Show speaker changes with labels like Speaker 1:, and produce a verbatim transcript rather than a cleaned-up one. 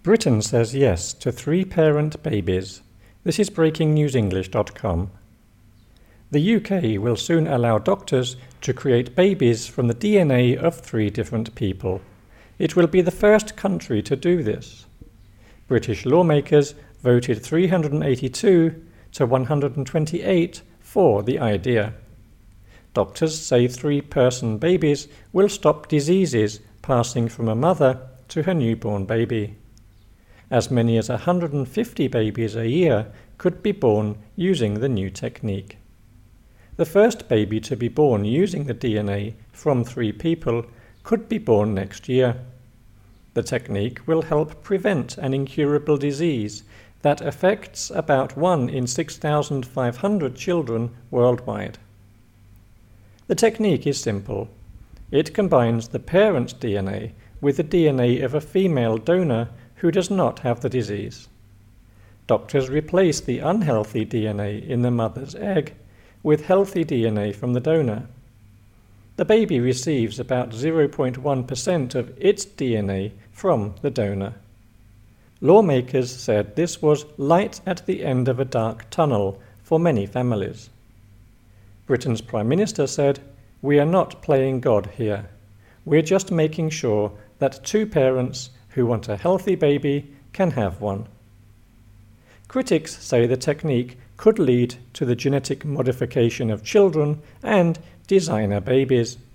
Speaker 1: Britain says yes to three-parent babies. This is breaking news english dot com. The U K will soon allow doctors to create babies from the D N A of three different people. It will be the first country to do this. British lawmakers voted three hundred eighty-two to one hundred twenty-eight for the idea. Doctors say three-person babies will stop diseases passing from a mother to her newborn baby. As many as one hundred fifty babies a year could be born using the new technique. The first baby to be born using the D N A from three people could be born next year. The technique will help prevent an incurable disease that affects about one in six thousand five hundred children worldwide. The technique is simple. It combines the parent's D N A with the D N A of a female donor who does not have the disease. Doctors replace the unhealthy D N A in the mother's egg with healthy D N A from the donor. The baby receives about zero point one percent of its D N A from the donor. Lawmakers said this was light at the end of a dark tunnel for many families. Britain's Prime Minister said, "We are not playing God here. We're just making sure that two parents who want a healthy baby can have one." Critics say the technique could lead to the genetic modification of children and designer babies.